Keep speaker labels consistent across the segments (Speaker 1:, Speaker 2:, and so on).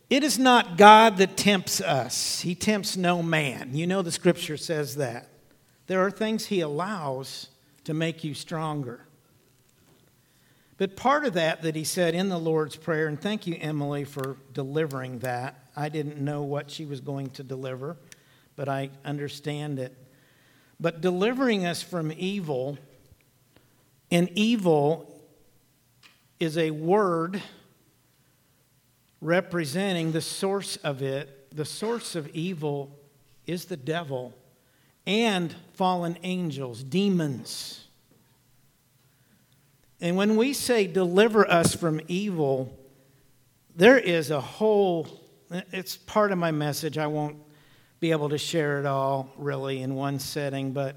Speaker 1: It is not God that tempts us. He tempts no man. You know the scripture says that. There are things he allows to make you stronger. But part of that he said in the Lord's Prayer, and thank you, Emily, for delivering that. I didn't know what she was going to deliver, but I understand it. But delivering us from evil, and evil is a word representing the source of it. The source of evil is the devil and fallen angels, demons. And when we say deliver us from evil, there is a whole, it's part of my message. I won't be able to share it all really in one setting, but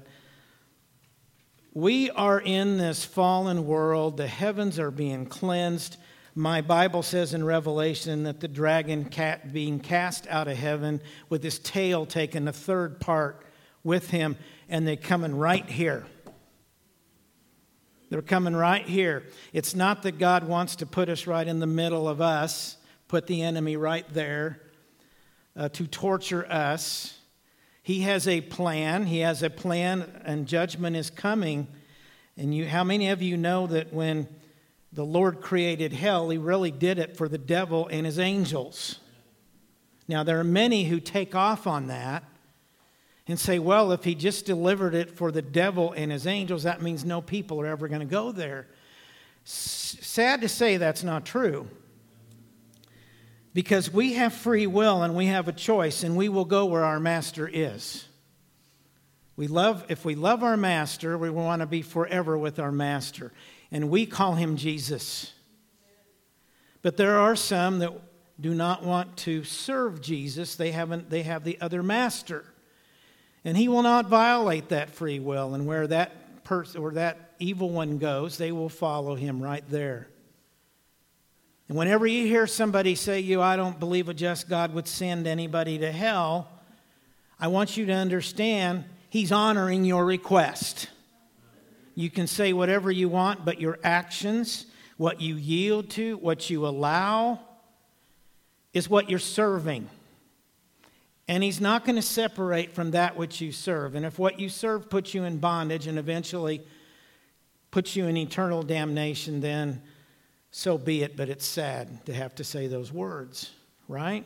Speaker 1: we are in this fallen world. The heavens are being cleansed. My Bible says in Revelation that the dragon being cast out of heaven with his tail taken a third part with him, and they're coming right here. They're coming right here. It's not that God wants to put us right in the middle of us, put the enemy right there to torture us. He has a plan. He has a plan, and judgment is coming. And how many of you know that when the Lord created hell, he really did it for the devil and his angels? Now, there are many who take off on that and say, well, if he just delivered it for the devil and his angels, that means no people are ever going to go there. Sad to say that's not true. Because we have free will and we have a choice, and we will go where our master is. If we love our master, we want to be forever with our master. And we call him Jesus. But there are some that do not want to serve Jesus. They have the other master. And he will not violate that free will. And where that person or that evil one goes, they will follow him right there. And whenever you hear somebody say I don't believe a just God would send anybody to hell, I want you to understand he's honoring your request. You can say whatever you want, but your actions, what you yield to, what you allow, is what you're serving. And he's not going to separate from that which you serve. And if what you serve puts you in bondage and eventually puts you in eternal damnation, then so be it. But it's sad to have to say those words, right?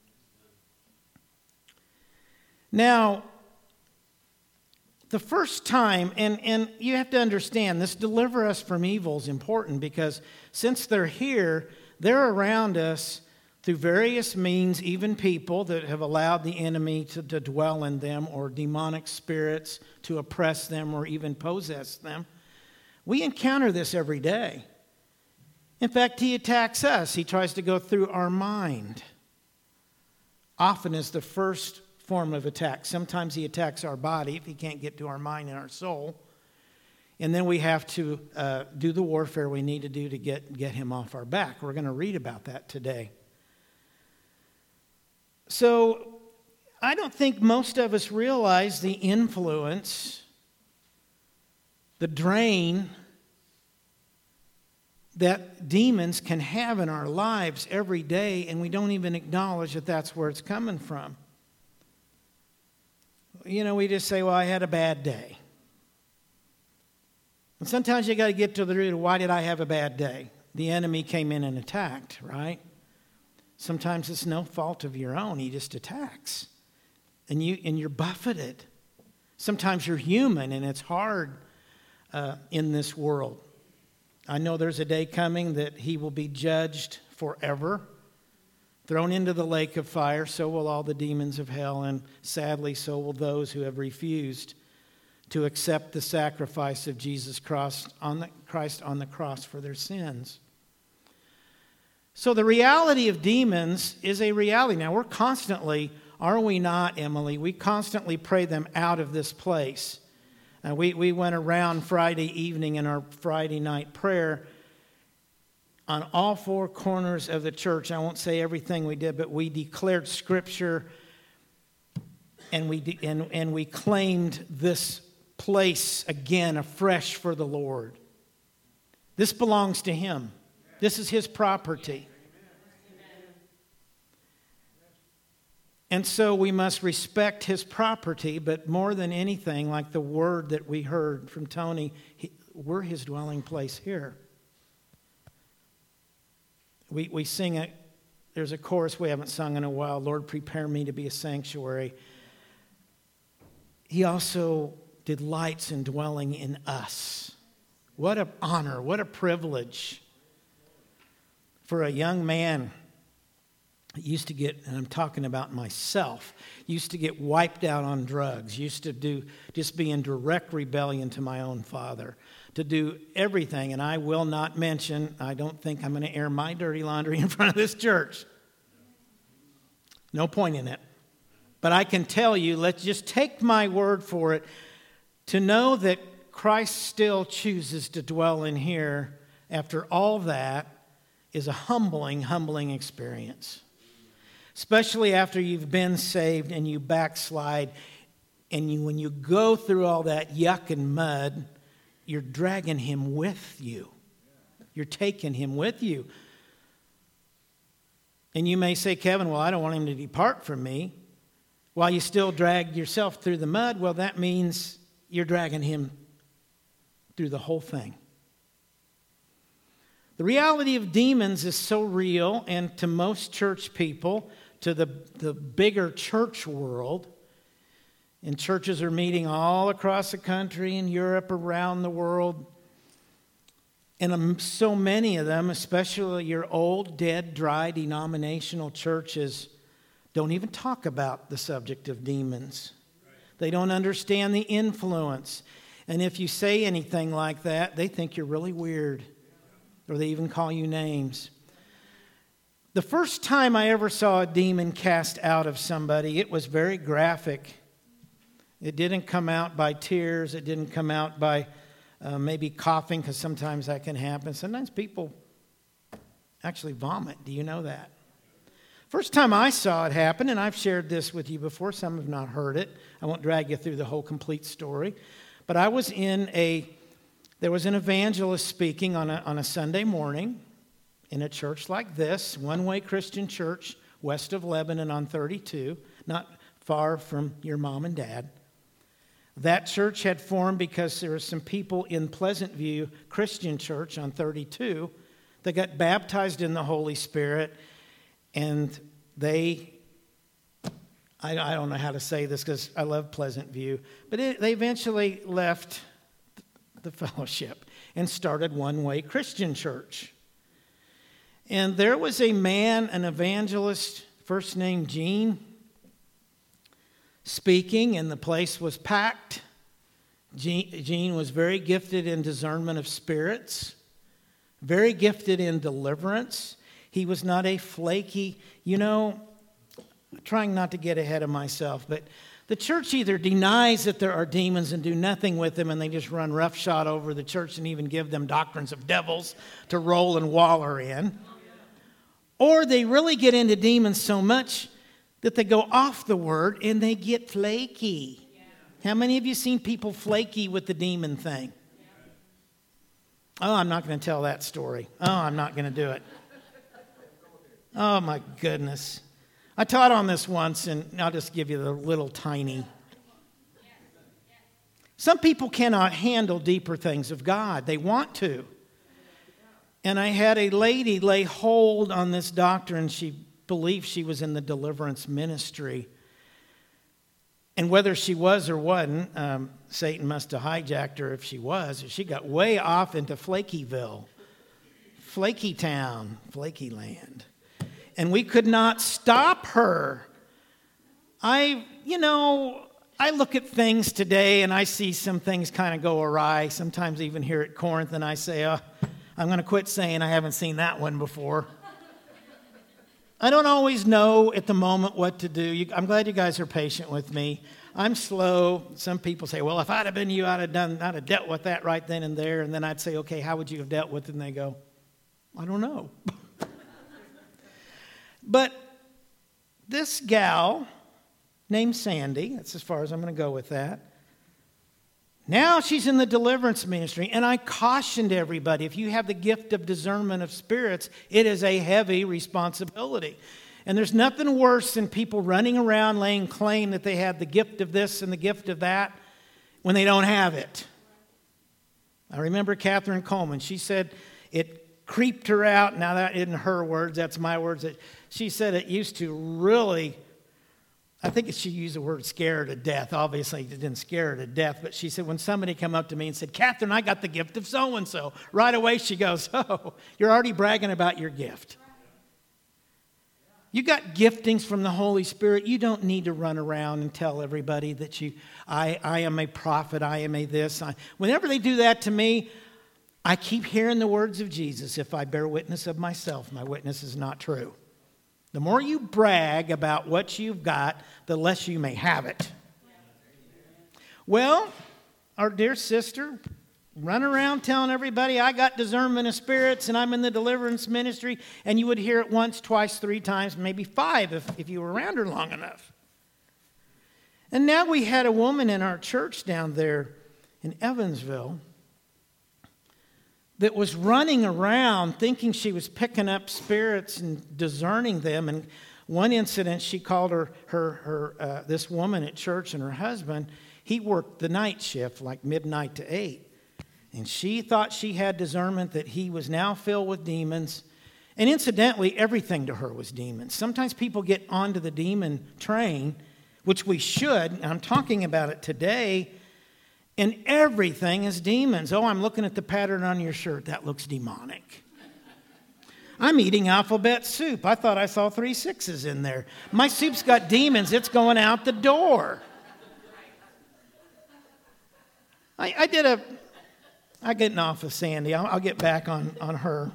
Speaker 1: Now, the first time, and you have to understand, this deliver us from evil is important, because since they're here, they're around us through various means, even people that have allowed the enemy to dwell in them, or demonic spirits to oppress them or even possess them. We encounter this every day. In fact, he attacks us. He tries to go through our mind. Often is the first form of attack. Sometimes he attacks our body if he can't get to our mind and our soul. And then we have to do the warfare we need to do to get him off our back. We're going to read about that today. So I don't think most of us realize the influence, the drain that demons can have in our lives every day, and we don't even acknowledge that that's where it's coming from. You know, we just say, well, I had a bad day. And sometimes you got to get to the root of, why did I have a bad day? The enemy came in and attacked, right? Sometimes it's no fault of your own. He just attacks. And you're buffeted. Sometimes you're human, and it's hard in this world. I know there's a day coming that he will be judged forever, thrown into the lake of fire. So will all the demons of hell, and sadly, so will those who have refused to accept the sacrifice of Jesus Christ on the cross for their sins. So the reality of demons is a reality. Now, we're constantly, are we not, Emily? We constantly pray them out of this place. We went around Friday evening in our Friday night prayer on all four corners of the church. I won't say everything we did, but we declared Scripture, and we claimed this place again afresh for the Lord. This belongs to him. This is his property. And so we must respect his property, but more than anything, like the word that we heard from Tony, we're his dwelling place here. We sing it. There's a chorus we haven't sung in a while, Lord, prepare me to be a sanctuary. He also delights in dwelling in us. What an honor, what a privilege for a young man used to get, and I'm talking about myself, used to get wiped out on drugs, used to just be in direct rebellion to my own father, to do everything. And I will not mention, I don't think I'm going to air my dirty laundry in front of this church. No point in it. But I can tell you, let's just take my word for it, to know that Christ still chooses to dwell in here after all that is a humbling experience. Especially after you've been saved and you backslide, and when you go through all that yuck and mud, you're dragging him with you. You're taking him with you. And you may say, Kevin, well, I don't want him to depart from me. While you still drag yourself through the mud, well, that means you're dragging him through the whole thing. The reality of demons is so real, and to most church people, to the bigger church world, and churches are meeting all across the country, in Europe, around the world, and so many of them, especially your old, dead, dry denominational churches, don't even talk about the subject of demons. They don't understand the influence. And if you say anything like that, they think you're really weird. Or they even call you names. The first time I ever saw a demon cast out of somebody, it was very graphic. It didn't come out by tears. It didn't come out by maybe coughing, because sometimes that can happen. Sometimes people actually vomit. Do you know that? First time I saw it happen, and I've shared this with you before, some have not heard it. I won't drag you through the whole complete story. But there was an evangelist speaking on a Sunday morning in a church like this, One-Way Christian Church, west of Lebanon on 32, not far from your mom and dad. That church had formed because there were some people in Pleasant View Christian Church on 32 that got baptized in the Holy Spirit, and they don't know how to say this because I love Pleasant View, but they eventually left the fellowship and started One-Way Christian Church. And there was a man, an evangelist, first name Gene, speaking, and the place was packed. Gene was very gifted in discernment of spirits, very gifted in deliverance. He was not a flaky, trying not to get ahead of myself, but the church either denies that there are demons and do nothing with them, and they just run roughshod over the church and even give them doctrines of devils to roll and waller in, or they really get into demons so much that they go off the word and they get flaky. How many of you seen people flaky with the demon thing? Oh, I'm not going to tell that story. Oh, I'm not going to do it. Oh, my goodness. I taught on this once, and I'll just give you the little tiny. Some people cannot handle deeper things of God. They want to. And I had a lady lay hold on this doctor, and she believed she was in the deliverance ministry. And whether she was or wasn't, Satan must have hijacked her if she was. She got way off into Flakyville, Flaky Town, Flaky Land. And we could not stop her. I look at things today and I see some things kind of go awry. Sometimes even here at Corinth, and I say, I'm going to quit saying I haven't seen that one before. I don't always know at the moment what to do. I'm glad you guys are patient with me. I'm slow. Some people say, well, if I'd have been you, I'd have dealt with that right then and there. And then I'd say, okay, how would you have dealt with it? And they go, I don't know. But this gal named Sandy, that's as far as I'm going to go with that. Now she's in the deliverance ministry, and I cautioned everybody, if you have the gift of discernment of spirits, it is a heavy responsibility. And there's nothing worse than people running around laying claim that they have the gift of this and the gift of that when they don't have it. I remember Catherine Coleman. She said it creeped her out. Now, that isn't her words. That's my words. She said it used to really, I think she used the word scare her to death. Obviously, it didn't scare her to death. But she said when somebody come up to me and said, Catherine, I got the gift of so-and-so. Right away, she goes, oh, you're already bragging about your gift. You got giftings from the Holy Spirit. You don't need to run around and tell everybody that I am a prophet, I am a this. Whenever they do that to me, I keep hearing the words of Jesus. If I bear witness of myself, my witness is not true. The more you brag about what you've got, the less you may have it. Well, our dear sister, run around telling everybody I got discernment of spirits and I'm in the deliverance ministry, and you would hear it once, twice, 3 times, maybe 5 if you were around her long enough. And now we had a woman in our church down there in Evansville that was running around thinking she was picking up spirits and discerning them. And one incident, she called her this woman at church and her husband. He worked the night shift, like midnight to 8. And she thought she had discernment that he was now filled with demons. And incidentally, everything to her was demons. Sometimes people get onto the demon train, which we should. And I'm talking about it today. And everything is demons. Oh, I'm looking at the pattern on your shirt. That looks demonic. I'm eating alphabet soup. I thought I saw 3 6s in there. My soup's got demons. It's going out the door. I'm getting off of Sandy. I'll get back on her.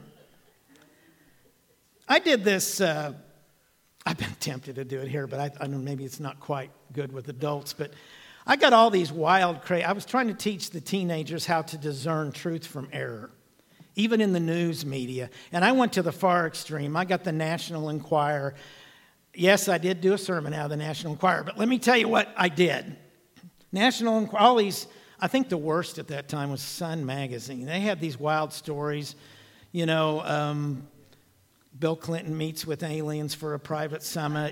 Speaker 1: I did this. I've been tempted to do it here, but I know maybe it's not quite good with adults. But I got all these I was trying to teach the teenagers how to discern truth from error, even in the news media. And I went to the far extreme. I got the National Enquirer. Yes, I did do a sermon out of the National Enquirer, but let me tell you what I did. National Enquirer, all these. I think the worst at that time was Sun Magazine. They had these wild stories, Bill Clinton meets with aliens for a private summit,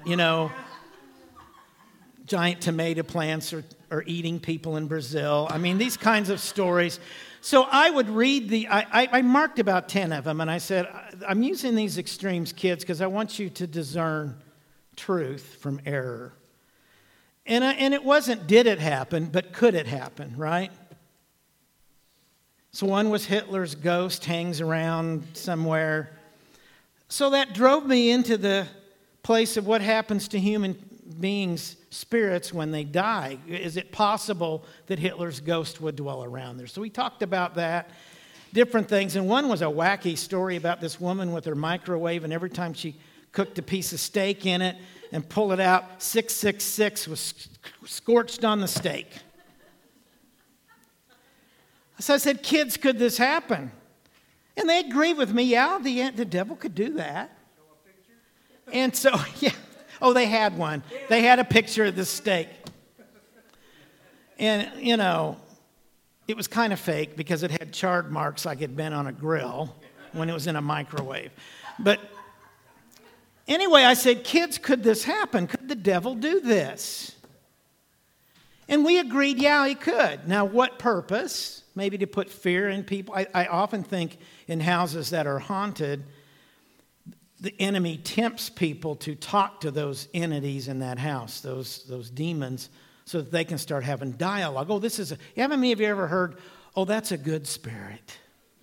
Speaker 1: giant tomato plants are eating people in Brazil. I mean, these kinds of stories. So I would read I marked about 10 of them, and I said, I'm using these extremes, kids, because I want you to discern truth from error. And it wasn't did it happen, but could it happen, right? So one was Hitler's ghost hangs around somewhere. So that drove me into the place of what happens to human beings' spirits when they die. Is it possible that Hitler's ghost would dwell around there? So we talked about that, different things. And one was a wacky story about this woman with her microwave, and every time she cooked a piece of steak in it and pulled it out, 666 was scorched on the steak. So I said, kids, could this happen? And they agreed with me. Yeah, the devil could do that. And so, yeah. Oh, they had one. They had a picture of the steak. And, it was kind of fake because it had charred marks like it had been on a grill when it was in a microwave. But anyway, I said, kids, could this happen? Could the devil do this? And we agreed, yeah, he could. Now, what purpose? Maybe to put fear in people. I often think in houses that are haunted, the enemy tempts people to talk to those entities in that house, those demons, so that they can start having dialogue. Oh, haven't many of you ever heard, oh, that's a good spirit?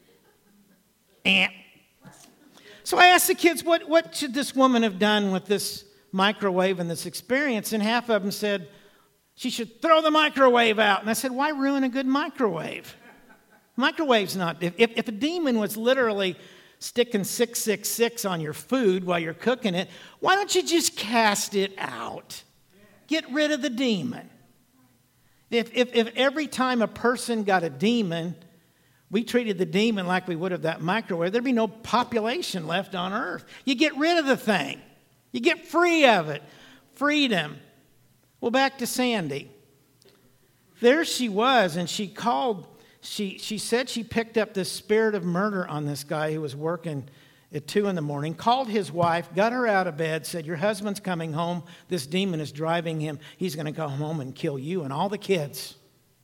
Speaker 1: So I asked the kids, what should this woman have done with this microwave and this experience? And half of them said, she should throw the microwave out. And I said, why ruin a good microwave? Microwave's not, if a demon was literally sticking 666 on your food while you're cooking it, why don't you just cast it out? Get rid of the demon. If every time a person got a demon, we treated the demon like we would have that microwave, there'd be no population left on earth. You get rid of the thing. You get free of it. Freedom. Well, back to Sandy. There she was, and she called. She said she picked up this spirit of murder on this guy who was working at 2 in the morning, called his wife, got her out of bed, said, your husband's coming home. This demon is driving him. He's going to go home and kill you and all the kids.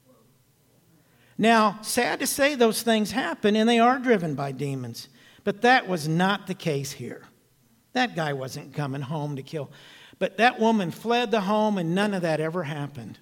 Speaker 1: Now, sad to say, those things happen, and they are driven by demons. But that was not the case here. That guy wasn't coming home to kill. But that woman fled the home, and none of that ever happened.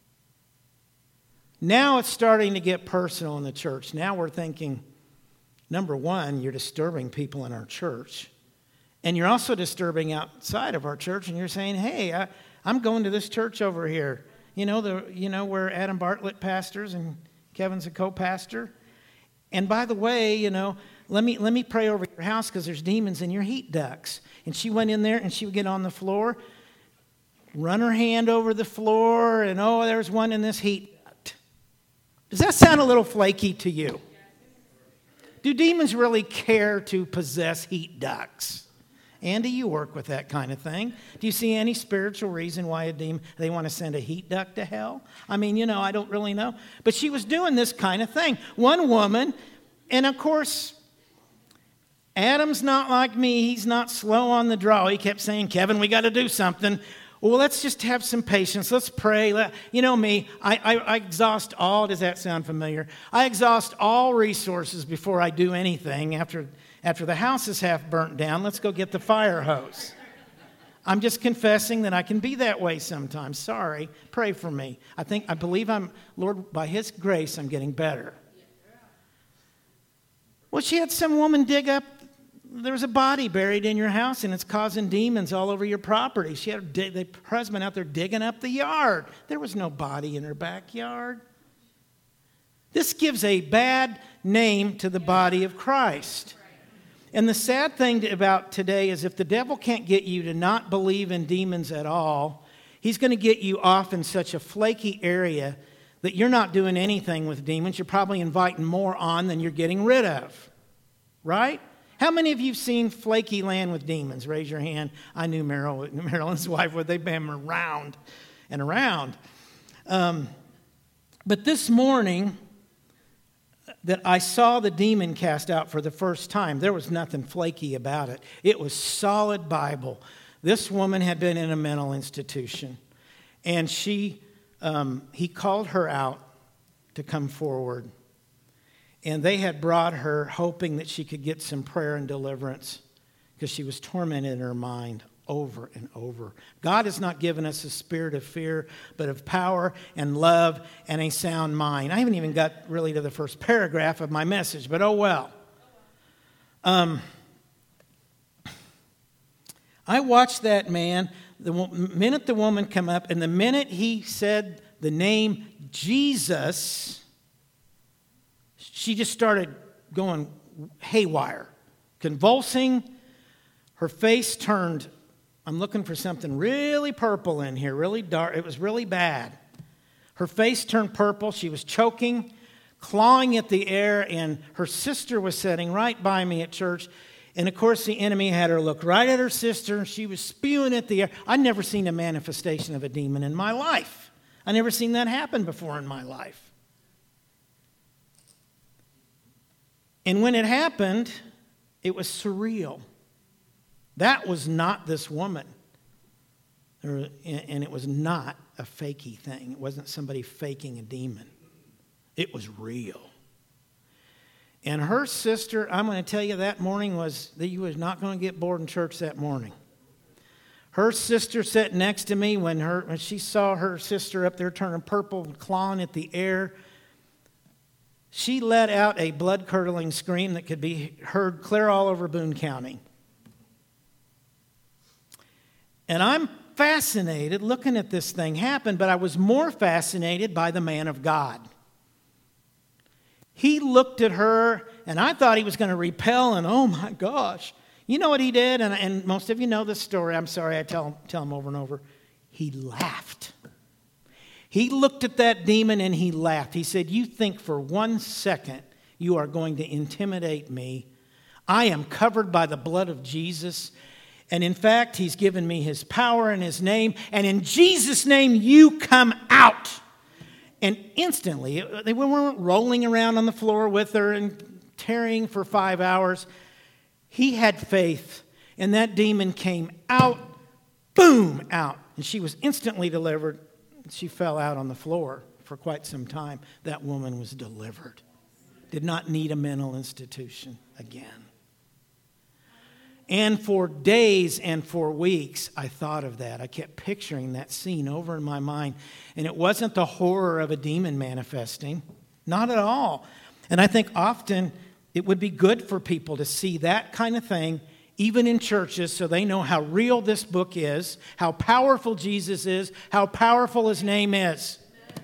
Speaker 1: Now it's starting to get personal in the church. Now we're thinking, number one, you're disturbing people in our church. And you're also disturbing outside of our church, and you're saying, hey, I'm going to this church over here. Where Adam Bartlett pastors and Kevin's a co-pastor. And by the way, let me pray over your house because there's demons in your heat ducts. And she went in there and she would get on the floor, run her hand over the floor, and there's one in this heat duct. Does that sound a little flaky to you? Do demons really care to possess heat ducts? Andy, you work with that kind of thing. Do you see any spiritual reason why they want to send a heat duct to hell? I mean, I don't really know. But she was doing this kind of thing. One woman, and of course, Adam's not like me. He's not slow on the draw. He kept saying, Kevin, we got to do something. Well, let's just have some patience. Let's pray. You know me, I exhaust all. Does that sound familiar? I exhaust all resources before I do anything. After the house is half burnt down, let's go get the fire hose. I'm just confessing that I can be that way sometimes. Sorry. Pray for me. I believe Lord, by His grace, I'm getting better. Well, she had some woman dig up. There's a body buried in your house, and it's causing demons all over your property. She had her husband out there digging up the yard. There was no body in her backyard. This gives a bad name to the body of Christ. And the sad thing about today is if the devil can't get you to not believe in demons at all, he's going to get you off in such a flaky area that you're not doing anything with demons. You're probably inviting more on than you're getting rid of. Right? How many of you have seen flaky land with demons? Raise your hand. I knew Marilyn's wife would. They've been around and around. But this morning that I saw the demon cast out for the first time, there was nothing flaky about it. It was solid Bible. This woman had been in a mental institution, and he called her out to come forward. And they had brought her hoping that she could get some prayer and deliverance because she was tormented in her mind over and over. God has not given us a spirit of fear, but of power and love and a sound mind. I haven't even got really to the first paragraph of my message, but oh well. I watched that man, the minute the woman come up, and the minute he said the name Jesus, she just started going haywire, convulsing. Her face turned, I'm looking for something really purple in here, really dark. It was really bad. Her face turned purple. She was choking, clawing at the air, and her sister was sitting right by me at church. And, of course, the enemy had her look right at her sister, and she was spewing at the air. I'd never seen a manifestation of a demon in my life. I'd never seen that happen before in my life. And when it happened, it was surreal. That was not this woman. And it was not a fakey thing. It wasn't somebody faking a demon. It was real. And her sister, I'm going to tell you that morning was that you was not going to get bored in church that morning. Her sister sat next to me when she saw her sister up there turning purple and clawing at the air. She let out a blood-curdling scream that could be heard clear all over Boone County. And I'm fascinated looking at this thing happen, but I was more fascinated by the man of God. He looked at her, and I thought he was going to repel, and oh my gosh. You know what he did? And most of you know this story. I'm sorry, I tell him over and over. He laughed. He looked at that demon and he laughed. He said, you think for 1 second you are going to intimidate me. I am covered by the blood of Jesus. And in fact, He's given me His power in His name. And in Jesus' name, you come out. And instantly, they weren't rolling around on the floor with her and tarrying for 5 hours. He had faith, and that demon came out, boom, out. And she was instantly delivered. She fell out on the floor for quite some time. That woman was delivered. Did not need a mental institution again. And for days and for weeks, I thought of that. I kept picturing that scene over in my mind. And it wasn't the horror of a demon manifesting. Not at all. And I think often it would be good for people to see that kind of thing, even in churches, so they know how real this book is, how powerful Jesus is, how powerful his name is.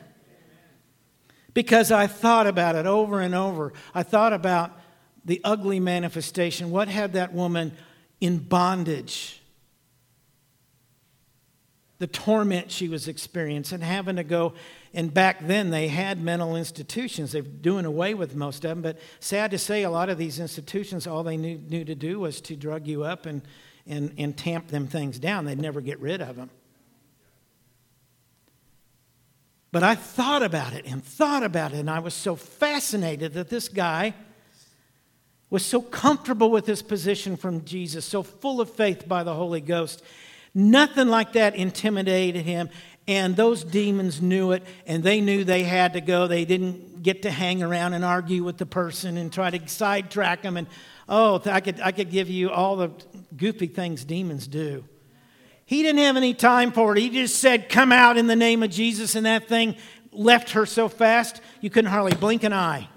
Speaker 1: Because I thought about it over and over. I thought about the ugly manifestation. What had that woman in bondage? The torment she was experiencing, having to go. And back then they had mental institutions. They're doing away with most of them. But sad to say, a lot of these institutions, all they knew to do was to drug you up and tamp them things down. They'd never get rid of them. But I thought about it, and I was so fascinated that this guy was so comfortable with his position from Jesus, so full of faith by the Holy Ghost. Nothing like that intimidated him, and those demons knew it, and they knew they had to go. They didn't get to hang around and argue with the person and try to sidetrack them. And I could give you all the goofy things demons do. He didn't have any time for it. He just said, "Come out in the name of Jesus," and that thing left her so fast you couldn't hardly blink an eye.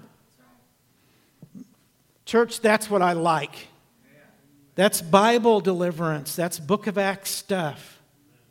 Speaker 1: Church, that's what I like. That's Bible deliverance. That's Book of Acts stuff.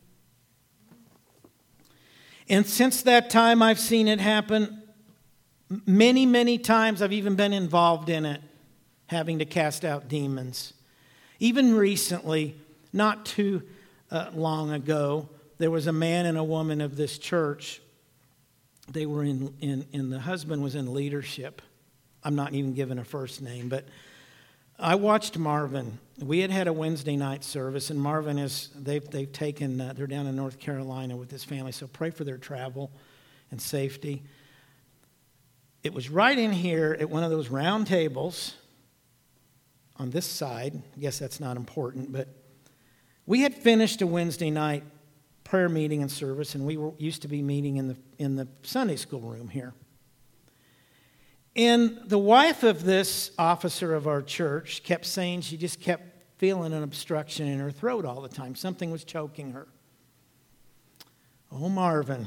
Speaker 1: And since that time, I've seen it happen many, many times. I've even been involved in it, having to cast out demons. Even recently, not too long ago, there was a man and a woman of this church. They were in the husband was in leadership. I'm not even giving a first name, but I watched Marvin. We had a Wednesday night service, and Marvin they've taken, they're down in North Carolina with his family, so pray for their travel and safety. It was right in here at one of those round tables on this side. I guess that's not important, but we had finished a Wednesday night prayer meeting and service, and we used to be meeting in the Sunday school room here. And the wife of this officer of our church kept saying she just kept feeling an obstruction in her throat all the time. Something was choking her. Oh, Marvin,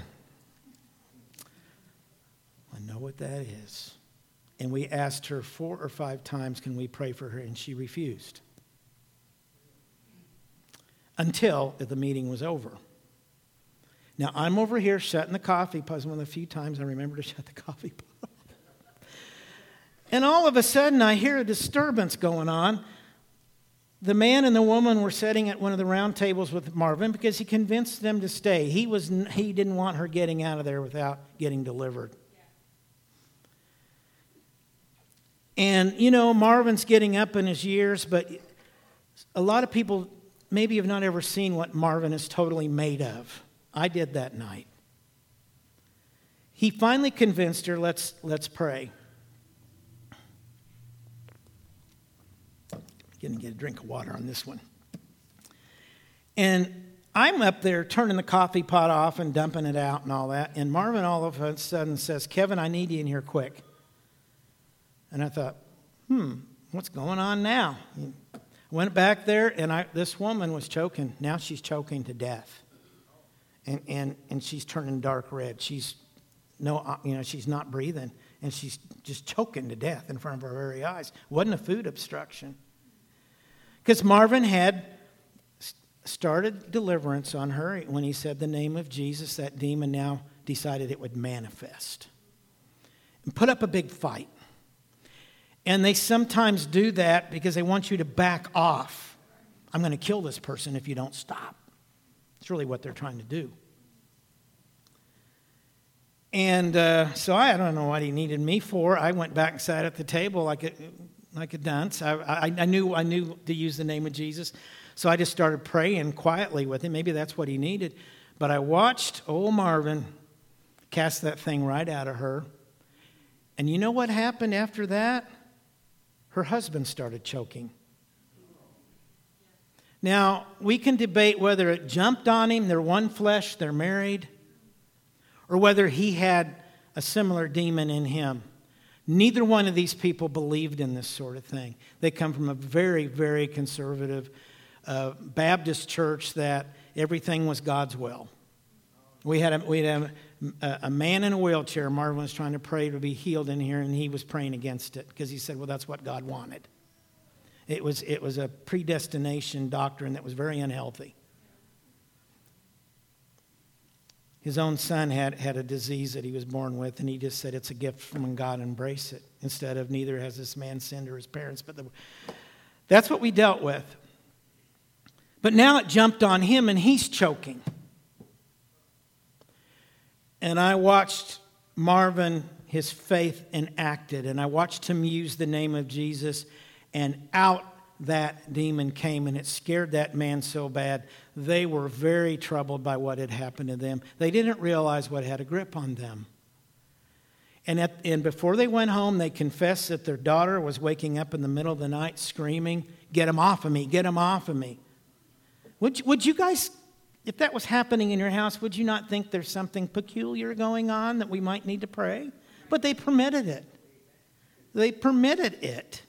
Speaker 1: I know what that is. And we asked her 4 or 5 times, can we pray for her? And she refused. Until the meeting was over. Now, I'm over here shutting the coffee pot. It was one of the few times I remember to shut the coffee pot off. And all of a sudden, I hear a disturbance going on. The man and the woman were sitting at one of the round tables with Marvin because he convinced them to stay. He didn't want her getting out of there without getting delivered. And, Marvin's getting up in his years, but a lot of people maybe have not ever seen what Marvin is totally made of. I did that night. He finally convinced her, let's pray. Going to get a drink of water on this one. And I'm up there turning the coffee pot off and dumping it out and all that. And Marvin all of a sudden says, "Kevin, I need you in here quick." And I thought, what's going on now? I went back there, and this woman was choking. Now she's choking to death. And she's turning dark red. She's not breathing. And she's just choking to death in front of our very eyes. Wasn't a food obstruction. Because Marvin had started deliverance on her. When he said the name of Jesus, that demon now decided it would manifest. And put up a big fight. And they sometimes do that because they want you to back off. I'm going to kill this person if you don't stop. It's really what they're trying to do. And so I don't know what he needed me for. I went back and sat at the table like a dunce. I knew to use the name of Jesus. So I just started praying quietly with him. Maybe that's what he needed. But I watched old Marvin cast that thing right out of her. And you know what happened after that? Her husband started choking. Now, we can debate whether it jumped on him, they're one flesh, they're married, or whether he had a similar demon in him. Neither one of these people believed in this sort of thing. They come from a very, very conservative Baptist church that everything was God's will. We had a man in a wheelchair. Marvin was trying to pray to be healed in here, and he was praying against it because he said, well, that's what God wanted. It was a predestination doctrine that was very unhealthy. His own son had a disease that he was born with, and he just said it's a gift from God, embrace it, instead of neither has this man sinned or his parents. But that's what we dealt with. But now it jumped on him, and he's choking. And I watched Marvin, his faith enacted, and I watched him use the name of Jesus, and out that demon came, and it scared that man so bad. They were very troubled by what had happened to them. They didn't realize what had a grip on them. And before they went home, they confessed that their daughter was waking up in the middle of the night screaming, "Get him off of me, get him off of me." Would you guys, if that was happening in your house, would you not think there's something peculiar going on that we might need to pray? But they permitted it. They permitted it.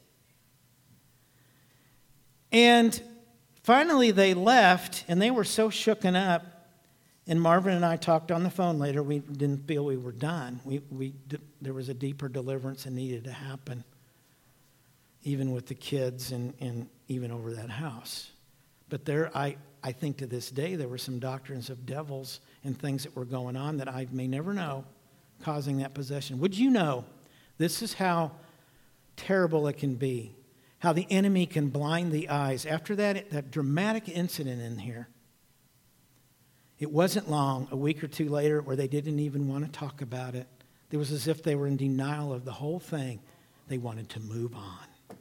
Speaker 1: And finally they left, and they were so shooken up. And Marvin and I talked on the phone later. We didn't feel we were done. There was a deeper deliverance that needed to happen, even with the kids and even over that house. But I think to this day there were some doctrines of devils and things that were going on that I may never know causing that possession. Would you know this is how terrible it can be? How the enemy can blind the eyes. After that dramatic incident in here, it wasn't long, a week or two later, where they didn't even want to talk about it. It was as if they were in denial of the whole thing. They wanted to move on.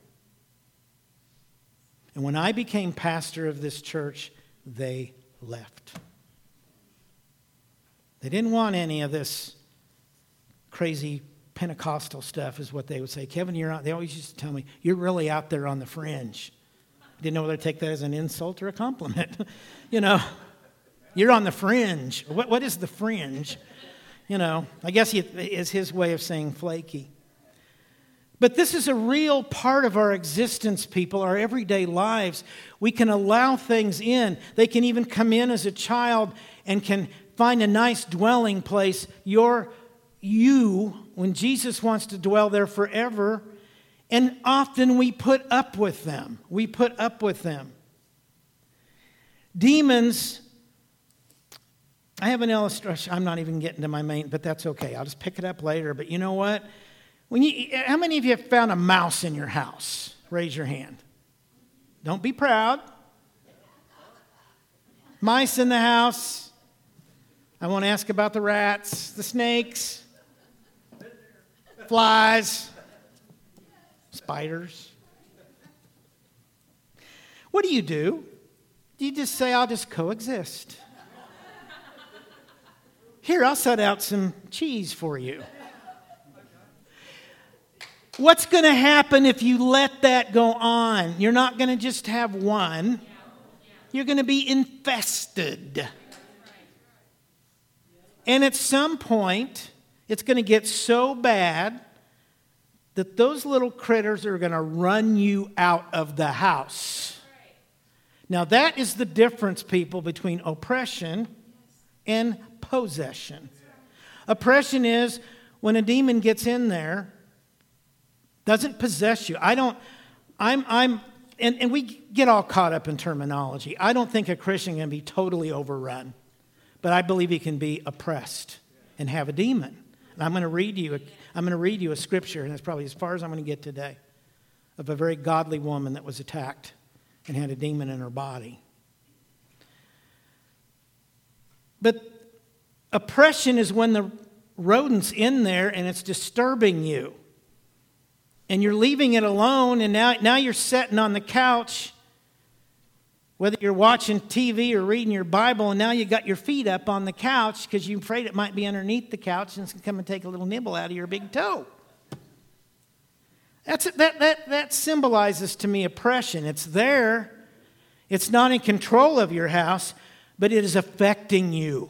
Speaker 1: And when I became pastor of this church, they left. They didn't want any of this crazy Pentecostal stuff, is what they would say. Kevin, they always used to tell me, you're really out there on the fringe. I didn't know whether to take that as an insult or a compliment. You're on the fringe. What is the fringe? I guess it's his way of saying flaky. But this is a real part of our existence, people, our everyday lives. We can allow things in. They can even come in as a child and can find a nice dwelling place. When Jesus wants to dwell there forever, and often we put up with them. We put up with them. Demons, I have an illustration. I'm not even getting to my main, but that's okay. I'll just pick it up later. But you know what? How many of you have found a mouse in your house? Raise your hand. Don't be proud. Mice in the house. I won't ask about the rats, the snakes, flies, spiders. What do? Do you just say, I'll just coexist? Here, I'll set out some cheese for you. What's going to happen if you let that go on? You're not going to just have one. You're going to be infested. And at some point, it's going to get so bad that those little critters are going to run you out of the house. Now, that is the difference, people, between oppression and possession. Oppression is when a demon gets in there, doesn't possess you. And we get all caught up in terminology. I don't think a Christian can be totally overrun, but I believe he can be oppressed and have a demon. And I'm going to read you a scripture, and that's probably as far as I'm going to get today, of a very godly woman that was attacked and had a demon in her body. But oppression is when the rodent's in there and it's disturbing you. And you're leaving it alone, and now you're sitting on the couch, whether you're watching TV or reading your Bible, and now you got your feet up on the couch because you're afraid it might be underneath the couch and it's going to come and take a little nibble out of your big toe. That symbolizes to me oppression. It's there. It's not in control of your house, but it is affecting you.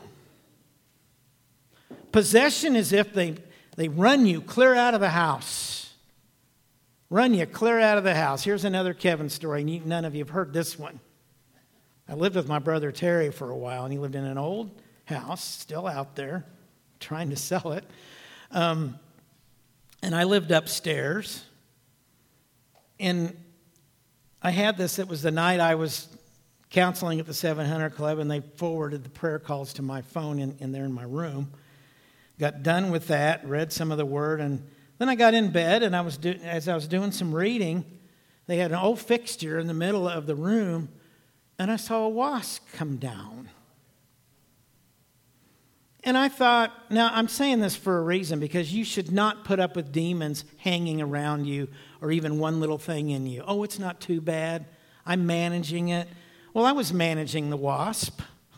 Speaker 1: Possession is if they run you clear out of the house. Run you clear out of the house. Here's another Kevin story. None of you have heard this one. I lived with my brother Terry for a while, and he lived in an old house, still out there, trying to sell it. And I lived upstairs. And I had this, it was the night I was counseling at the 700 Club, and they forwarded the prayer calls to my phone in there in my room. Got done with that, read some of the word, and then I got in bed, and as I was doing some reading, they had an old fixture in the middle of the room, and I saw a wasp come down. And I thought, now I'm saying this for a reason, because you should not put up with demons hanging around you or even one little thing in you. Oh, it's not too bad. I'm managing it. Well, I was managing the wasp.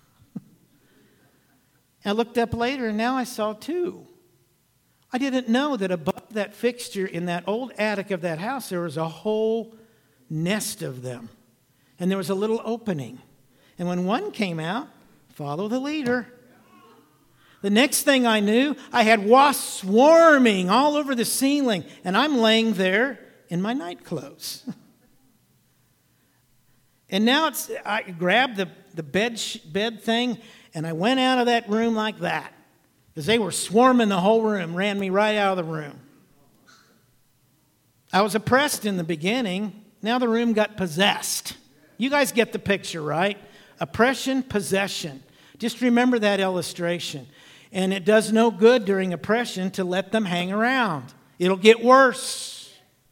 Speaker 1: I looked up later, and now I saw two. I didn't know that above that fixture in that old attic of that house, there was a whole nest of them. And there was a little opening. And when one came out, follow the leader. The next thing I knew, I had wasps swarming all over the ceiling, and I'm laying there in my night clothes. And now I grabbed the bed thing, and I went out of that room like that, because they were swarming the whole room, ran me right out of the room. I was oppressed in the beginning. Now the room got possessed. You guys get the picture, right? Oppression, possession. Just remember that illustration. And it does no good during oppression to let them hang around. It'll get worse.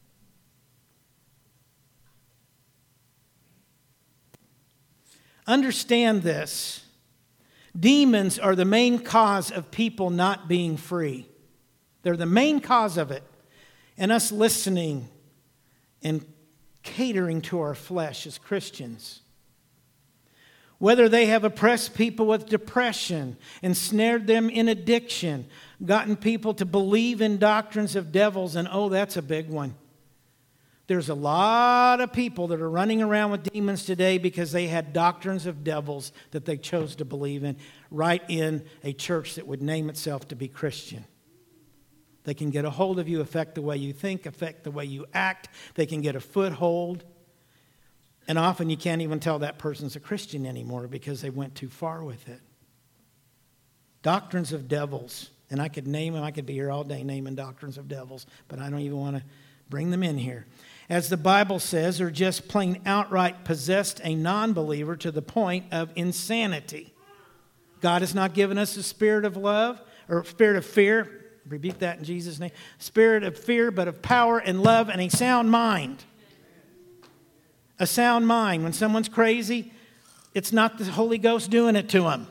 Speaker 1: Understand this. Demons are the main cause of people not being free. They're the main cause of it. And us listening and catering to our flesh as Christians. Whether they have oppressed people with depression, ensnared them in addiction, gotten people to believe in doctrines of devils, and oh, that's a big one. There's a lot of people that are running around with demons today because they had doctrines of devils that they chose to believe in right in a church that would name itself to be Christian. They can get a hold of you, affect the way you think, affect the way you act. They can get a foothold. And often you can't even tell that person's a Christian anymore because they went too far with it. Doctrines of devils. And I could name them. I could be here all day naming doctrines of devils, but I don't even want to bring them in here. As the Bible says, or just plain outright possessed a non-believer to the point of insanity. God has not given us a spirit of love or spirit of fear. Rebuke that in Jesus' name. Spirit of fear, but of power and love and a sound mind. A sound mind. When someone's crazy, it's not the Holy Ghost doing it to them.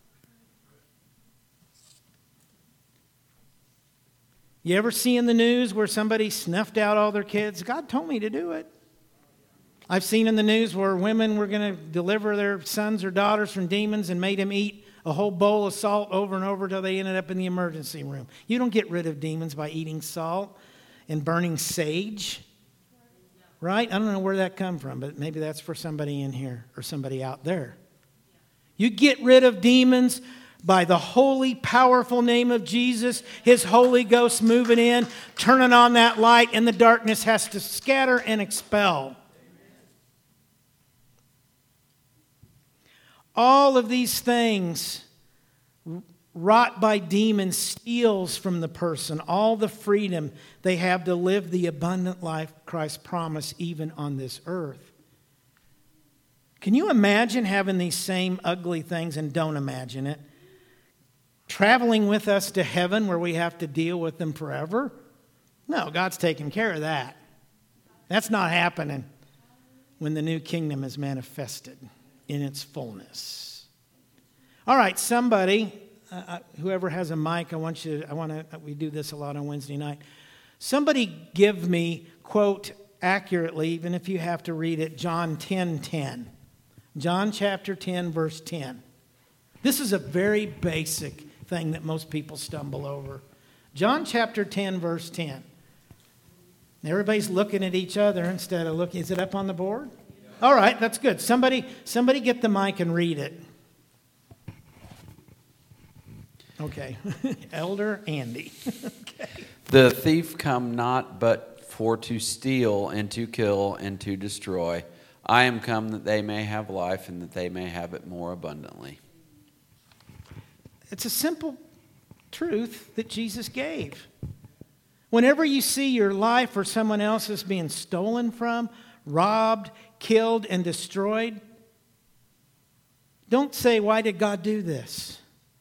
Speaker 1: You ever see in the news where somebody snuffed out all their kids? God told me to do it. I've seen in the news where women were going to deliver their sons or daughters from demons and made them eat a whole bowl of salt over and over till they ended up in the emergency room. You don't get rid of demons by eating salt and burning sage. Right? I don't know where that come from, but maybe that's for somebody in here or somebody out there. You get rid of demons by the holy, powerful name of Jesus, His Holy Ghost moving in, turning on that light, and the darkness has to scatter and expel. All of these things wrought by demons steals from the person all the freedom they have to live the abundant life Christ promised even on this earth. Can you imagine having these same ugly things, and don't imagine it, traveling with us to heaven where we have to deal with them forever? No, God's taking care of that. That's not happening when the new kingdom is manifested in its fullness. All right, somebody, whoever has a mic, we do this a lot on Wednesday night. Somebody give me, quote, accurately, even if you have to read it, John 10:10. John chapter 10, verse 10. This is a very basic thing that most people stumble over. John chapter 10, verse 10. Everybody's looking at each other instead of looking. Is it up on the board? All right, that's good. Somebody get the mic and read it. Okay. Elder Andy. Okay.
Speaker 2: The thief come not but for to steal and to kill and to destroy. I am come that they may have life and that they may have it more abundantly.
Speaker 1: It's a simple truth that Jesus gave. Whenever you see your life or someone else's being stolen from, robbed, killed, and destroyed, don't say, why did God do this?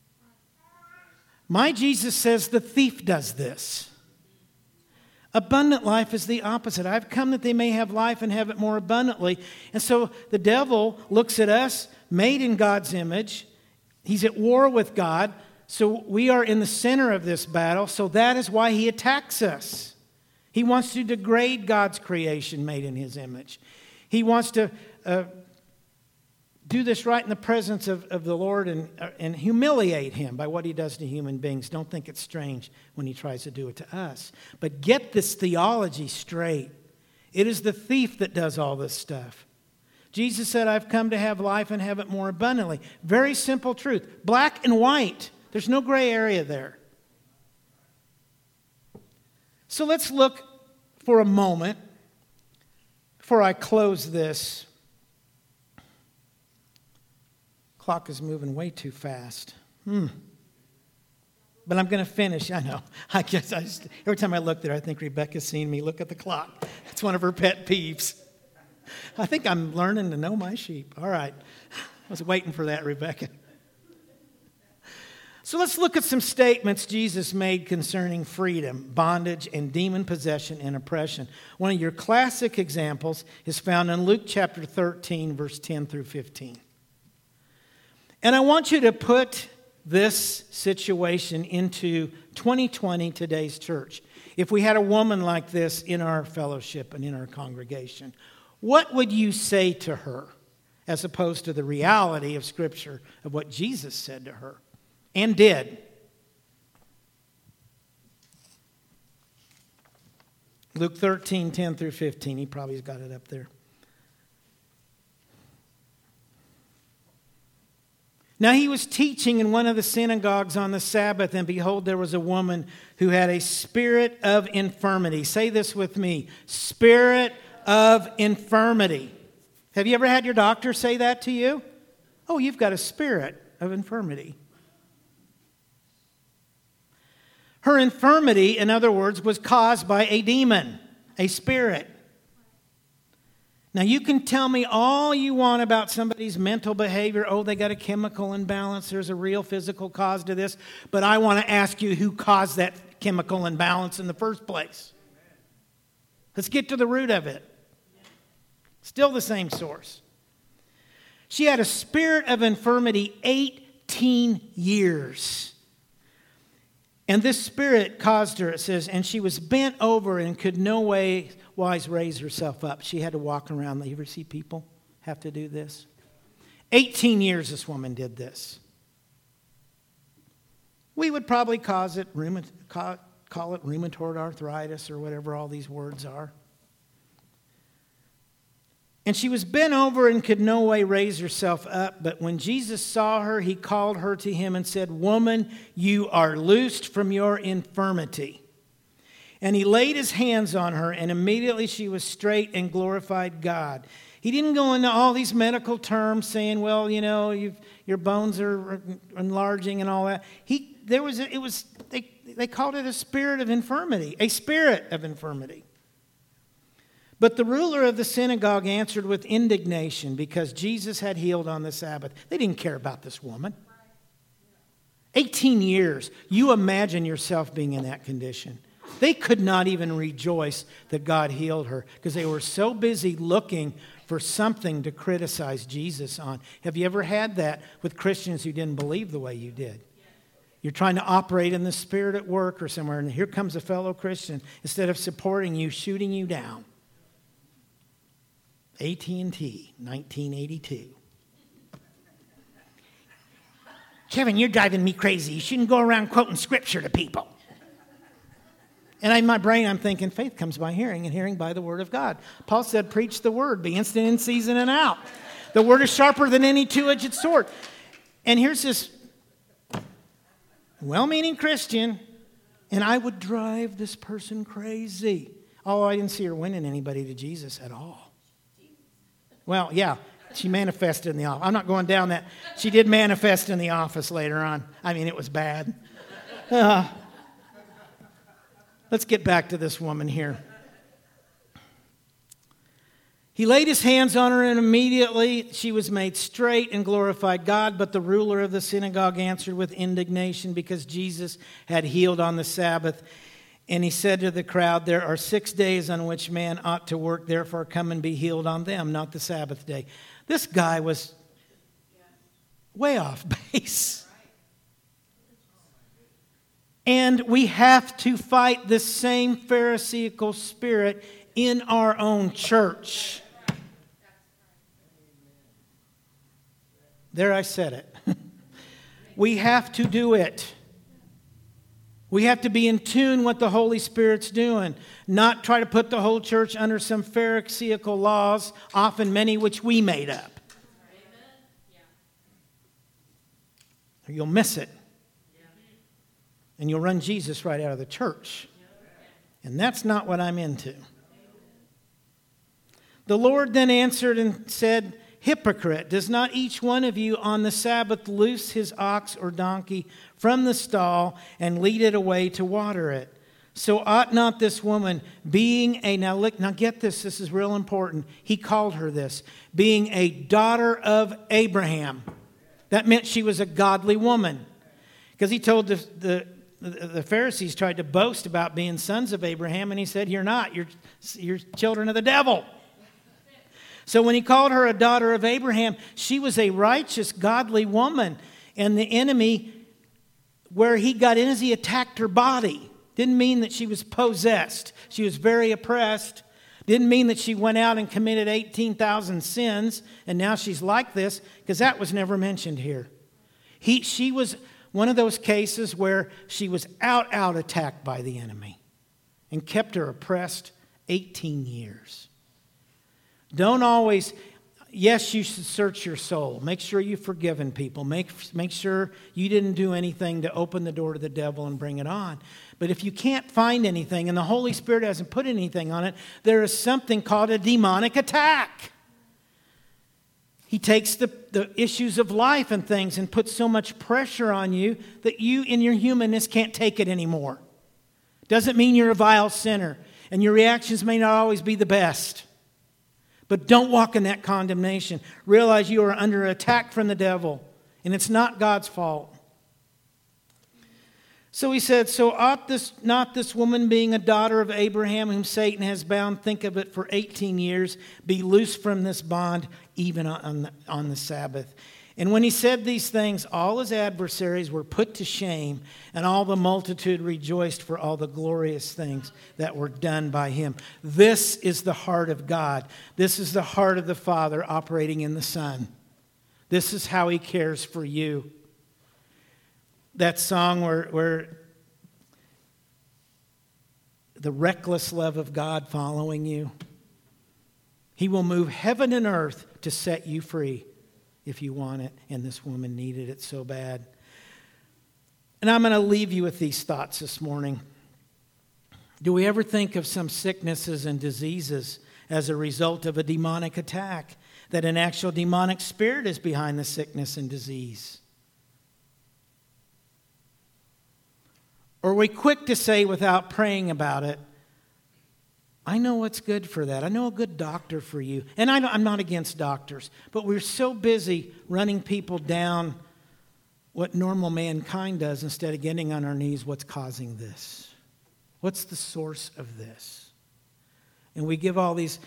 Speaker 1: My Jesus says the thief does this. Abundant life is the opposite. I've come that they may have life and have it more abundantly. And so the devil looks at us, made in God's image. He's at war with God. So we are in the center of this battle. So that is why he attacks us. He wants to degrade God's creation made in his image. He wants to do this right in the presence of the Lord and humiliate him by what he does to human beings. Don't think it's strange when he tries to do it to us. But get this theology straight. It is the thief that does all this stuff. Jesus said, I've come to have life and have it more abundantly. Very simple truth. Black and white. There's no gray area there. So let's look for a moment before I close this. Clock is moving way too fast. But I'm going to finish. I know. I guess every time I look there, I think Rebecca's seen me look at the clock. It's one of her pet peeves. I think I'm learning to know my sheep. All right. I was waiting for that, Rebecca. So let's look at some statements Jesus made concerning freedom, bondage, and demon possession and oppression. One of your classic examples is found in Luke chapter 13, verse 10 through 15. And I want you to put this situation into 2020, today's church. If we had a woman like this in our fellowship and in our congregation, what would you say to her as opposed to the reality of Scripture of what Jesus said to her and did? Luke 13, 10 through 15. He probably's got it up there. Now he was teaching in one of the synagogues on the Sabbath, and behold, there was a woman who had a spirit of infirmity. Say this with me. Spirit of infirmity. Have you ever had your doctor say that to you? Oh, you've got a spirit of infirmity. Her infirmity, in other words, was caused by a demon, a spirit. Now, you can tell me all you want about somebody's mental behavior. Oh, they got a chemical imbalance. There's a real physical cause to this. But I want to ask you who caused that chemical imbalance in the first place. Let's get to the root of it. Still the same source. She had a spirit of infirmity 18 years. And this spirit caused her, it says, and she was bent over and could no wise raise herself up. She had to walk around. You ever see people have to do this? 18 years this woman did this. We would probably call it rheumatoid arthritis or whatever all these words are. And she was bent over and could no way raise herself up. But when Jesus saw her, he called her to him and said, Woman, you are loosed from your infirmity. And he laid his hands on her, and immediately she was straight and glorified God. He didn't go into all these medical terms saying, well, you know, your bones are enlarging and all that. They called it a spirit of infirmity, a spirit of infirmity. But the ruler of the synagogue answered with indignation because Jesus had healed on the Sabbath. They didn't care about this woman. 18 years. You imagine yourself being in that condition. They could not even rejoice that God healed her because they were so busy looking for something to criticize Jesus on. Have you ever had that with Christians who didn't believe the way you did? You're trying to operate in the spirit at work or somewhere, and here comes a fellow Christian, instead of supporting you, shooting you down. AT&T, 1982. Kevin, you're driving me crazy. You shouldn't go around quoting scripture to people. And in my brain, I'm thinking, faith comes by hearing, and hearing by the word of God. Paul said, preach the word, be instant in season and out. The word is sharper than any two-edged sword. And here's this well-meaning Christian, and I would drive this person crazy. Oh, I didn't see her winning anybody to Jesus at all. Well, yeah, she manifested in the office. I'm not going down that. She did manifest in the office later on. I mean, it was bad. Let's get back to this woman here. He laid his hands on her, and immediately she was made straight and glorified God. But the ruler of the synagogue answered with indignation because Jesus had healed on the Sabbath. And he said to the crowd, there are 6 days on which man ought to work, therefore come and be healed on them, not the Sabbath day. This guy was way off base. And we have to fight this same Pharisaical spirit in our own church. There, I said it. We have to do it. We have to be in tune what the Holy Spirit's doing, not try to put the whole church under some Pharisaical laws, often many which we made up. Or you'll miss it. And you'll run Jesus right out of the church. And that's not what I'm into. The Lord then answered and said, hypocrite, does not each one of you on the Sabbath loose his ox or donkey from the stall and lead it away to water it? So ought not this woman, being a, now get this is real important. He called her this, being a daughter of Abraham. That meant she was a godly woman. Because he told the Pharisees tried to boast about being sons of Abraham, and he said, you're not, you're children of the devil. So when he called her a daughter of Abraham, she was a righteous, godly woman. And the enemy, where he got in is he attacked her body. Didn't mean that she was possessed. She was very oppressed. Didn't mean that she went out and committed 18,000 sins, and now she's like this, because that was never mentioned here. She was one of those cases where she was out attacked by the enemy and kept her oppressed 18 years. Don't always, yes, you should search your soul. Make sure you've forgiven people. Make sure you didn't do anything to open the door to the devil and bring it on. But if you can't find anything and the Holy Spirit hasn't put anything on it, there is something called a demonic attack. He takes the issues of life and things and puts so much pressure on you that you in your humanness can't take it anymore. Doesn't mean you're a vile sinner, and your reactions may not always be the best. But don't walk in that condemnation. Realize you are under attack from the devil, and it's not God's fault. So he said, so ought not this woman, being a daughter of Abraham, whom Satan has bound, think of it, for 18 years, be loosed from this bond, even on the Sabbath? And when he said these things, all his adversaries were put to shame, and all the multitude rejoiced for all the glorious things that were done by him. This is the heart of God. This is the heart of the Father operating in the Son. This is how he cares for you. That song where the reckless love of God following you. He will move heaven and earth to set you free if you want it. And this woman needed it so bad. And I'm going to leave you with these thoughts this morning. Do we ever think of some sicknesses and diseases as a result of a demonic attack? That an actual demonic spirit is behind the sickness and disease? Or are we quick to say without praying about it, I know what's good for that. I know a good doctor for you. And I'm not against doctors, but we're so busy running people down what normal mankind does instead of getting on our knees, what's causing this? What's the source of this? And we give all these,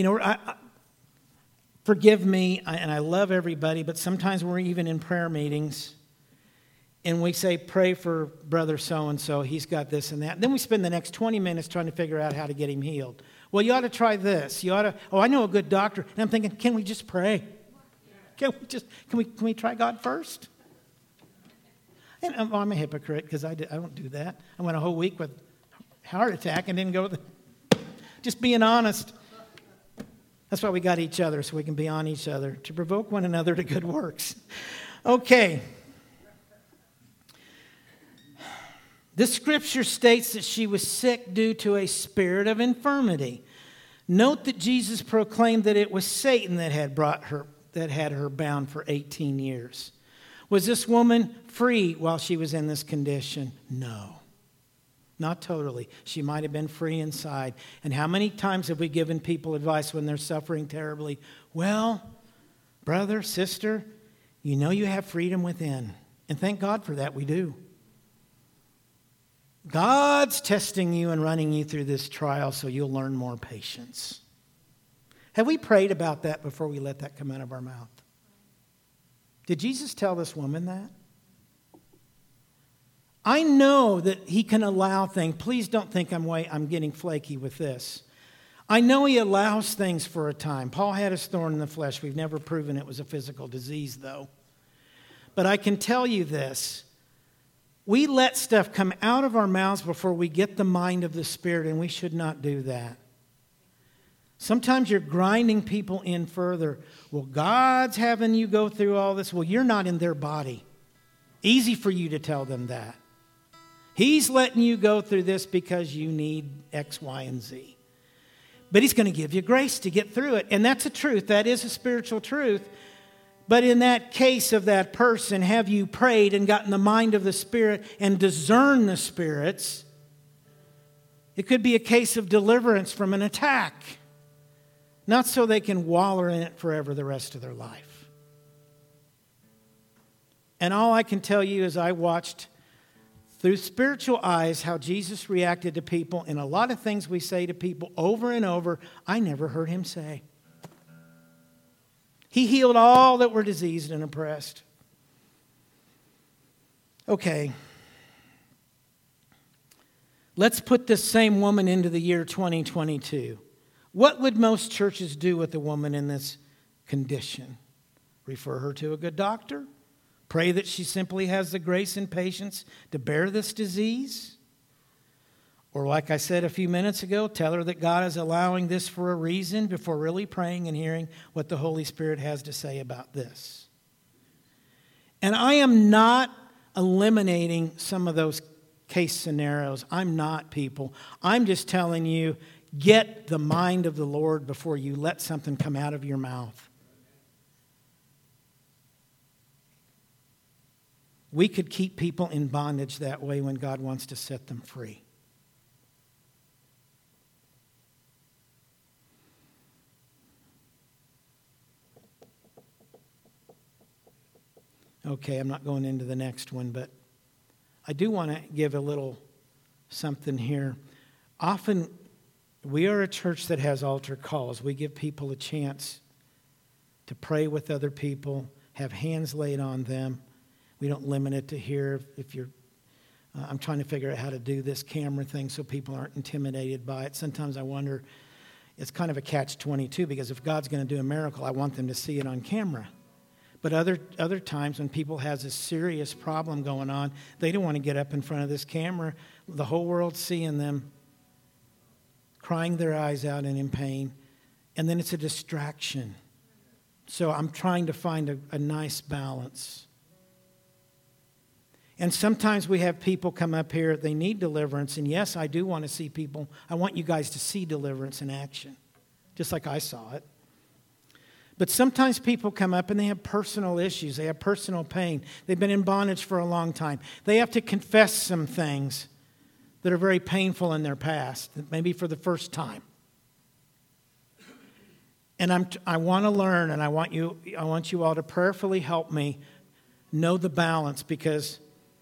Speaker 1: forgive me, and I love everybody, but sometimes we're even in prayer meetings and we say, pray for brother so-and-so, he's got this and that. Then we spend the next 20 minutes trying to figure out how to get him healed. Well, you ought to try this. I know a good doctor. And I'm thinking, can we just pray? Can we try God first? And I'm a hypocrite because I don't do that. I went a whole week with heart attack and didn't go. Just being honest. That's why we got each other, so we can be on each other, to provoke one another to good works. Okay. This scripture states that she was sick due to a spirit of infirmity. Note that Jesus proclaimed that it was Satan that had her bound for 18 years. Was this woman free while she was in this condition? No. Not totally. She might have been free inside. And how many times have we given people advice when they're suffering terribly? Well, brother, sister, you know you have freedom within. And thank God for that, we do. God's testing you and running you through this trial so you'll learn more patience. Have we prayed about that before we let that come out of our mouth? Did Jesus tell this woman that? I know that he can allow things. Please don't think I'm getting flaky with this. I know he allows things for a time. Paul had his thorn in the flesh. We've never proven it was a physical disease, though. But I can tell you this. We let stuff come out of our mouths before we get the mind of the Spirit, and we should not do that. Sometimes you're grinding people in further. Well, God's having you go through all this. Well, you're not in their body. Easy for you to tell them that. He's letting you go through this because you need X, Y, and Z. But he's going to give you grace to get through it. And that's a truth. That is a spiritual truth. But in that case of that person, have you prayed and gotten the mind of the Spirit and discern the spirits? It could be a case of deliverance from an attack. Not so they can wallow in it forever the rest of their life. And all I can tell you is I watched through spiritual eyes how Jesus reacted to people, and a lot of things we say to people over and over, I never heard him say. He healed all that were diseased and oppressed. Okay. Let's put this same woman into the year 2022. What would most churches do with a woman in this condition? Refer her to a good doctor? Pray that she simply has the grace and patience to bear this disease? Or like I said a few minutes ago, tell her that God is allowing this for a reason before really praying and hearing what the Holy Spirit has to say about this. And I am not eliminating some of those case scenarios. I'm not, people. I'm just telling you, get the mind of the Lord before you let something come out of your mouth. We could keep people in bondage that way when God wants to set them free. Okay, I'm not going into the next one, but I do want to give a little something here. Often, we are a church that has altar calls. We give people a chance to pray with other people, have hands laid on them. We don't limit it to here. If you're, I'm trying to figure out how to do this camera thing so people aren't intimidated by it. Sometimes I wonder, it's kind of a catch-22 because if God's going to do a miracle, I want them to see it on camera. But other times when people has a serious problem going on, they don't want to get up in front of this camera. The whole world's seeing them crying their eyes out and in pain. And then it's a distraction. So I'm trying to find a nice balance. And sometimes we have people come up here, they need deliverance. And yes, I do want to see people. I want you guys to see deliverance in action, just like I saw it. But sometimes people come up and they have personal issues. They have personal pain. They've been in bondage for a long time. They have to confess some things that are very painful in their past, maybe for the first time. And I want to learn, and I want you all to prayerfully help me know the balance, because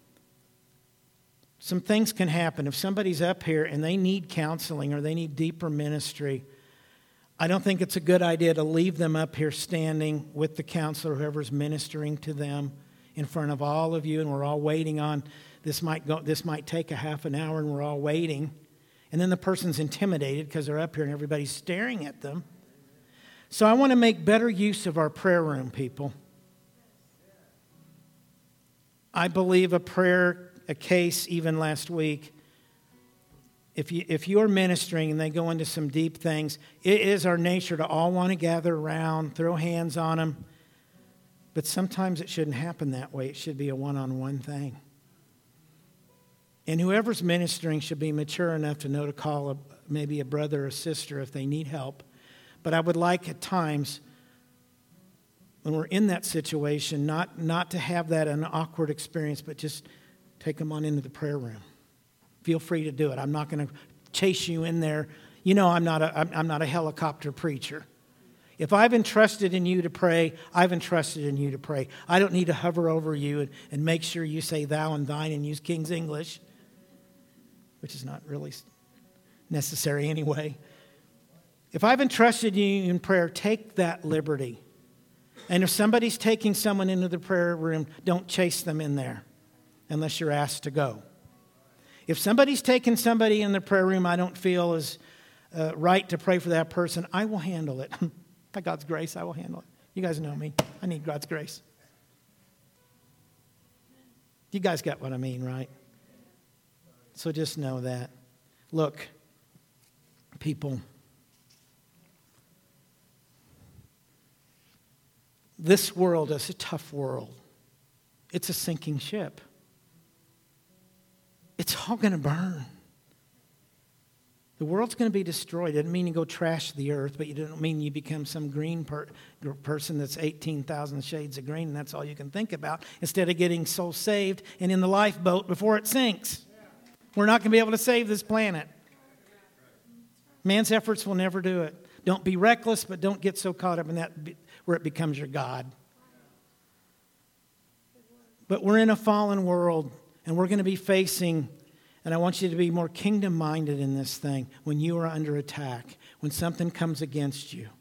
Speaker 1: some things can happen. If somebody's up here and they need counseling or they need deeper ministry, I don't think it's a good idea to leave them up here standing with the counselor, whoever's ministering to them, in front of all of you, and we're all waiting on, this might take a half an hour, and we're all waiting. And then the person's intimidated because they're up here and everybody's staring at them. So I want to make better use of our prayer room, people. I believe a case even last week, if you're ministering and they go into some deep things, it is our nature to all want to gather around, throw hands on them. But sometimes it shouldn't happen that way. It should be a one-on-one thing. And whoever's ministering should be mature enough to know to call maybe a brother or sister if they need help. But I would like at times, when we're in that situation, not to have that an awkward experience, but just take them on into the prayer room. Feel free to do it. I'm not going to chase you in there. You know I'm not a helicopter preacher. If I've entrusted in you to pray, I've entrusted in you to pray. I don't need to hover over you and make sure you say thou and thine and use King's English, which is not really necessary anyway. If I've entrusted you in prayer, take that liberty. And if somebody's taking someone into the prayer room, don't chase them in there unless you're asked to go. If somebody's taking somebody in the prayer room I don't feel is right to pray for that person, I will handle it. By God's grace, I will handle it. You guys know me. I need God's grace. You guys got what I mean, right? So just know that. Look, people, this world is a tough world. It's a sinking ship. It's all going to burn. The world's going to be destroyed. It doesn't mean you go trash the earth, but it doesn't mean you become some green person that's 18,000 shades of green and that's all you can think about instead of getting soul saved and in the lifeboat before it sinks. We're not going to be able to save this planet. Man's efforts will never do it. Don't be reckless, but don't get so caught up in that where it becomes your God. But we're in a fallen world, and we're going to be facing, and I want you to be more kingdom-minded in this thing when you are under attack, when something comes against you.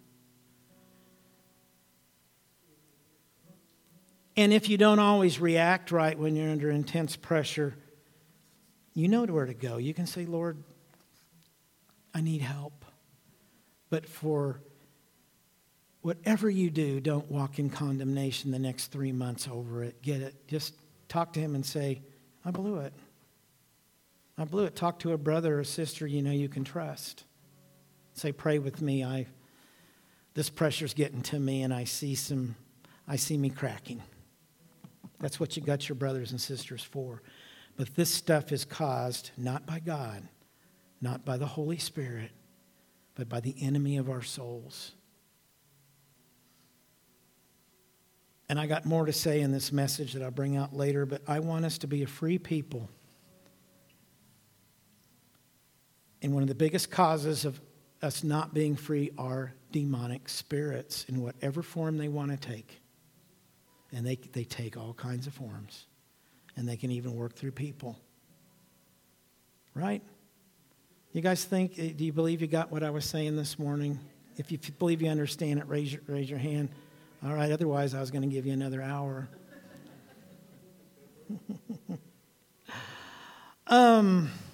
Speaker 1: And if you don't always react right when you're under intense pressure, you know where to go. You can say, Lord, I need help. But for whatever you do, don't walk in condemnation the next 3 months over it. Get it. Just talk to him and say, I blew it. I blew it. Talk to a brother or sister you know you can trust. Say, pray with me. This pressure's getting to me and I see me cracking. That's what you got your brothers and sisters for. But this stuff is caused not by God, not by the Holy Spirit, but by the enemy of our souls. And I got more to say in this message that I'll bring out later, but I want us to be a free people. And one of the biggest causes of us not being free are demonic spirits in whatever form they want to take. And they take all kinds of forms. And they can even work through people. Right? You guys think, do you believe you got what I was saying this morning? If you believe you understand it, raise your hand. All right, otherwise I was going to give you another hour.